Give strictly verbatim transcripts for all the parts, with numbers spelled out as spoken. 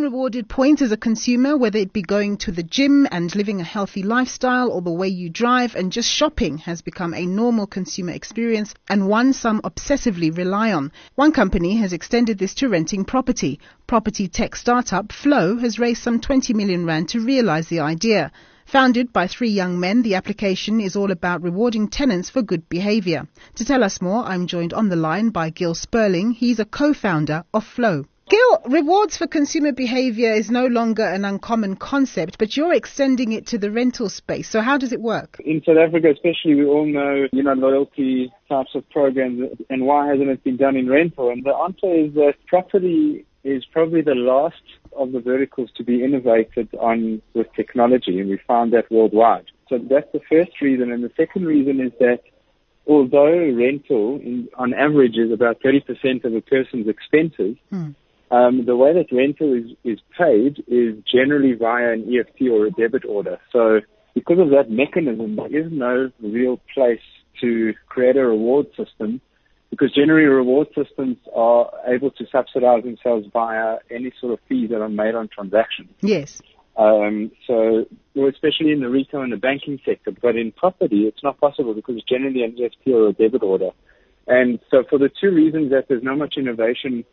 been rewarded points as a consumer, whether it be going to the gym and living a healthy lifestyle, or the way you drive, and just shopping has become a normal consumer experience and one some obsessively rely on. One company has extended this to renting property. Property tech startup Flow has raised some twenty million rand to realize the idea. Founded by three young men, the application is all about rewarding tenants for good behavior. To tell us more, I'm joined on the line by Gil Sperling. He's a co-founder of Flow. Gil, rewards for consumer behavior is no longer an uncommon concept, but you're extending it to the rental space. So how does it work? In South Africa especially, we all know, you know, loyalty types of programs, and why hasn't it been done in rental? And the answer is that property is probably the last of the verticals to be innovated on with technology, and we found that worldwide. So that's the first reason. And the second reason is that although rental in, on average is about thirty percent of a person's expenses, hmm. um, the way that rental is, is paid is generally via an E F T or a debit order. So because of that mechanism, there is no real place to create a reward system, because generally reward systems are able to subsidize themselves via any sort of fees that are made on transactions. Yes. Um, so, well, especially in the retail and the banking sector, but in property, it's not possible because it's generally an E F T or a debit order. And so for the two reasons that there's not much innovation,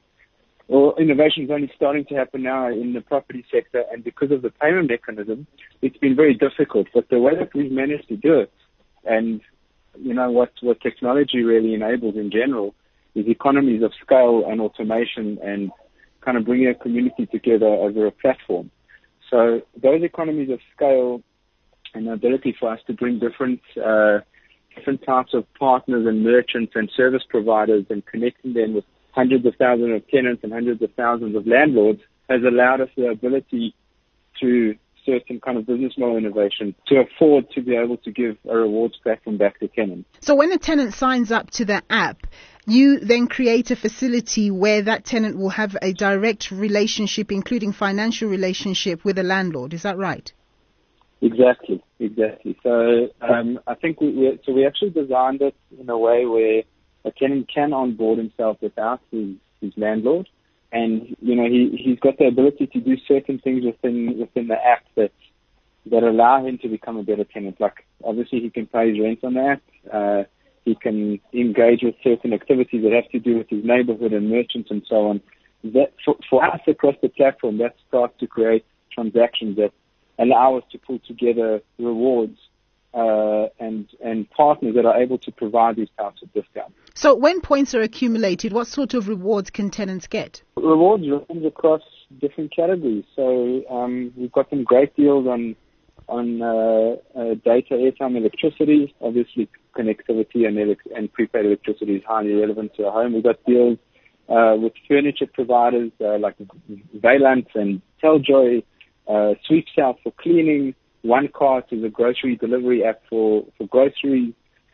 or innovation is only starting to happen now in the property sector, and because of the payment mechanism, it's been very difficult. But the way that we've managed to do it, and you know, what, what technology really enables in general is economies of scale and automation and kind of bringing a community together over a platform. So those economies of scale and the ability for us to bring different, uh, different types of partners and merchants and service providers and connecting them with hundreds of thousands of tenants and hundreds of thousands of landlords has allowed us the ability to certain kind of business model innovation to afford to be able to give a rewards platform back to tenants. So when a tenant signs up to the app, you then create a facility where that tenant will have a direct relationship, including financial relationship, with a landlord. Is that right? Exactly, exactly. So um, I think we, we so we actually designed it in a way where a tenant can onboard himself without his, his landlord. And, you know, he, he's got the ability to do certain things within within the app that that allow him to become a better tenant. Like, obviously, he can pay his rent on the app. Uh, he can engage with certain activities that have to do with his neighborhood and merchants and so on. That for, for us across the platform, that starts to create transactions that allow us to pull together rewards uh, and and partners that are able to provide these types of discounts. So when points are accumulated, what sort of rewards can tenants get? Rewards range across different categories. So um, we've got some great deals on on uh, uh, data, airtime, electricity. Obviously, connectivity and, elec- and prepaid electricity is highly relevant to a home. We've got deals uh, with furniture providers uh, like Valant and Teljoy, uh, Sweeps Out for cleaning. One Cart is a grocery delivery app for, for groceries.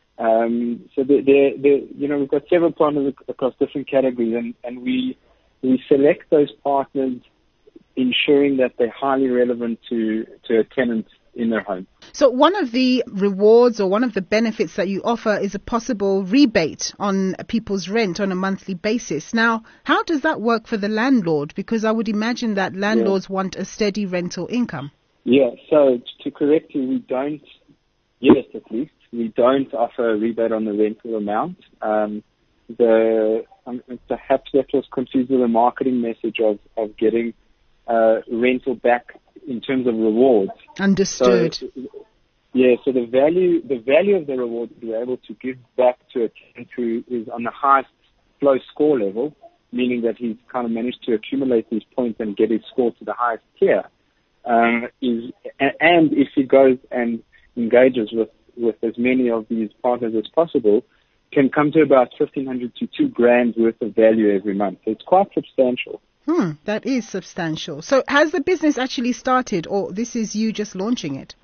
Um, so they they you know, we've got several partners ac- across different categories, and, and we we select those partners ensuring that they're highly relevant to, to a tenant in their home. So one of the rewards or one of the benefits that you offer is a possible rebate on people's rent on a monthly basis. Now, how does that work for the landlord? Because I would imagine that landlords yeah. want a steady rental income. Yeah, so to correct you, we don't, yet at least, we don't offer a rebate on the rental amount. Um, the um, perhaps that was confused with a marketing message of, of getting uh, rental back in terms of rewards. Understood. So, yeah, so the value the value of the reward to be able to give back to a tenant who is on the highest flow score level, meaning that he's kind of managed to accumulate these points and get his score to the highest tier. Um, is and if he goes and engages with, with as many of these partners as possible, can come to about fifteen hundred to two grand worth of value every month. So it's quite substantial. Hmm, that is substantial. So has the business actually started, or this is you just launching it?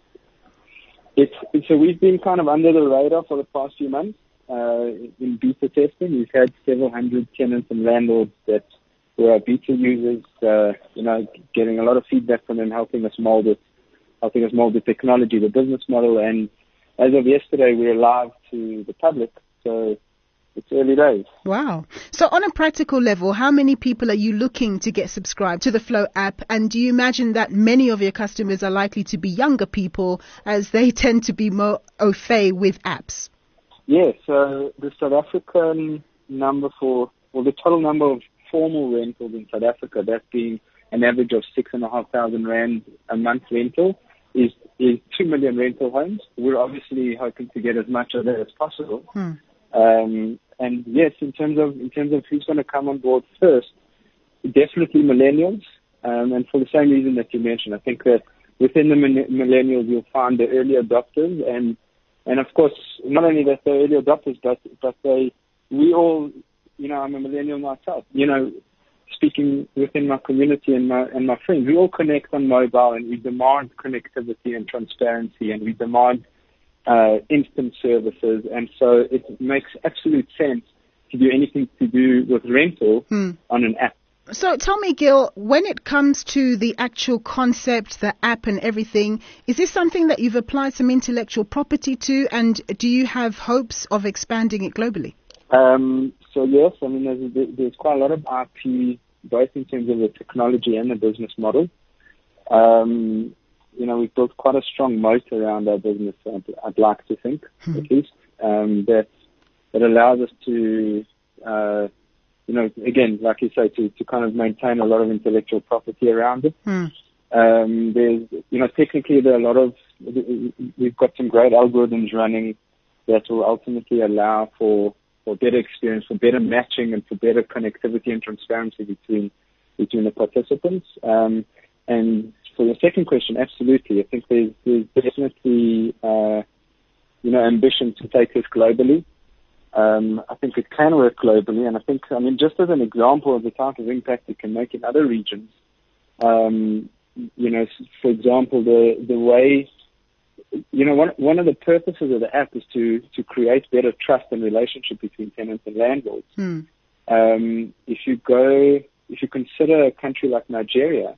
It's, it's so we've been kind of under the radar for the past few months uh, in beta testing. We've had several hundred tenants and landlords that who are beta users, uh, you know, getting a lot of feedback from them, helping us mold it, helping us mold the technology, the business model. And as of yesterday, we are live to the public. So it's early days. Wow. So on a practical level, how many people are you looking to get subscribed to the Flow app? And do you imagine that many of your customers are likely to be younger people as they tend to be more au fait with apps? Yes, so the South African number for, well, the total number of formal rentals in South Africa, that being an average of six and a half thousand rand a month rental, is, is two million rental homes. We're obviously hoping to get as much of that as possible. Hmm. Um, and yes, in terms of in terms of who's going to come on board first, definitely millennials. Um, and for the same reason that you mentioned, I think that within the millennials you'll find the early adopters, and and of course not only that they're early adopters, but but they we all, you know, I'm a millennial myself. You know, speaking within my community and my and my friends, we all connect on mobile, and we demand connectivity and transparency, and we demand Uh, instant services, and so it makes absolute sense to do anything to do with rental hmm. on an app. So tell me, Gil, when it comes to the actual concept, the app and everything, is this something that you've applied some intellectual property to, and do you have hopes of expanding it globally? Um, so yes, I mean, there's, there's quite a lot of I P, both in terms of the technology and the business model. Um, You know, we've built quite a strong moat around our business, I'd, I'd like to think, hmm. at least, um, that that allows us to, uh, you know, again, like you say, to, to kind of maintain a lot of intellectual property around it. Hmm. Um, there's, you know, technically there are a lot of, we've got some great algorithms running that will ultimately allow for, for better experience, for better matching, and for better connectivity and transparency between between the participants. Um, and for the second question, absolutely. I think there's, there's definitely, uh, you know, ambition to take this globally. Um, I think it can work globally, and I think, I mean, just as an example of the type of impact it can make in other regions, um, you know, for example, the the way, you know, one one of the purposes of the app is to to create better trust and relationship between tenants and landlords. Hmm. Um, if you go, if you consider a country like Nigeria,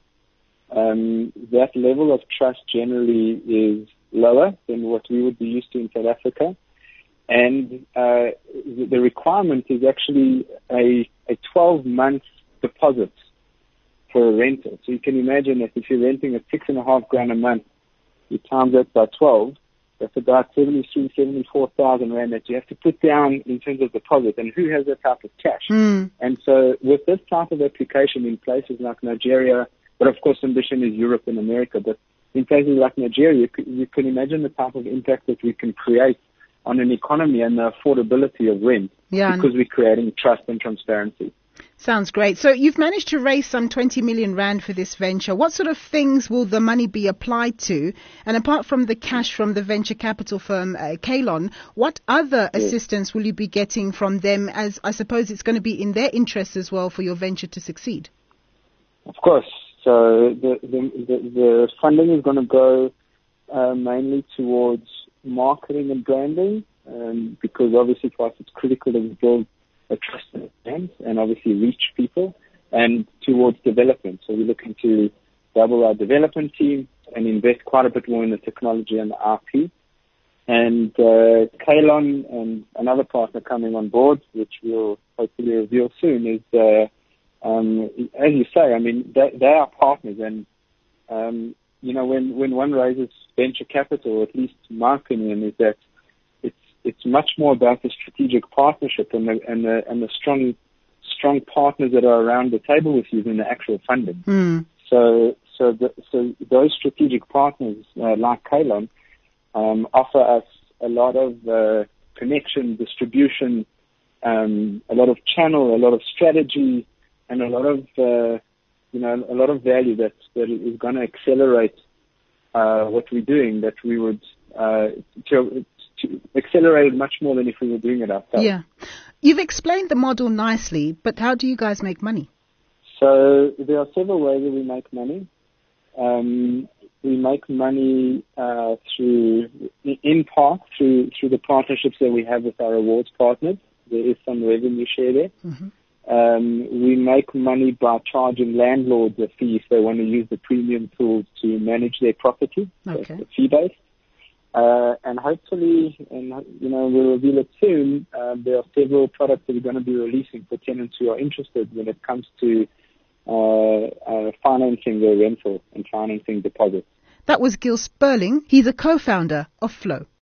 Um, that level of trust generally is lower than what we would be used to in South Africa. And uh, the requirement is actually a, a twelve-month deposit for a rental. So you can imagine that if you're renting at six and a half grand a month, you times that by twelve, that's about seventy-three, seventy-four thousand rand that you have to put down in terms of deposit. And who has that type of cash? Mm. And so with this type of application in places like Nigeria, but of course, ambition is Europe and America. But in places like Nigeria, you can, you can imagine the type of impact that we can create on an economy and the affordability of rent, yeah, because we're creating trust and transparency. Sounds great. So you've managed to raise some twenty million rand for this venture. What sort of things will the money be applied to? And apart from the cash from the venture capital firm, uh, Caylon, what other yes. assistance will you be getting from them, as I suppose it's going to be in their interest as well for your venture to succeed? Of course. So the, the, the, the funding is going to go uh, mainly towards marketing and branding, um, because obviously for us it's critical that we build a trusted brand and obviously reach people, and towards development. So we're looking to double our development team and invest quite a bit more in the technology and the I P. And uh, Caylon and another partner coming on board, which we'll hopefully reveal soon, is uh, Um, as you say, I mean, they, they are partners, and, um, you know, when, when one raises venture capital, at least my opinion is that it's it's much more about the strategic partnership and the, and the, and the strong strong partners that are around the table with you than the actual funding. Mm. So so the, so those strategic partners, uh, like Caylon, um, offer us a lot of uh, connection, distribution, um, a lot of channel, a lot of strategy, and a lot of, uh, you know, a lot of value that, that is going to accelerate uh, what we're doing, that we would uh, to, to accelerate it much more than if we were doing it ourselves. Yeah. You've explained the model nicely, but how do you guys make money? So there are several ways that we make money. Um, we make money uh, through, in part, through through the partnerships that we have with our awards partners. There is some revenue share there. Mm-hmm. Um, we make money by charging landlords a fee if they want to use the premium tools to manage their property. Okay. So fee-based. Uh, and hopefully, and you know, we'll reveal it soon, uh, there are several products that we're going to be releasing for tenants who are interested when it comes to uh, uh, financing their rental and financing deposits. That was Gil Sperling. He's a co-founder of Flow.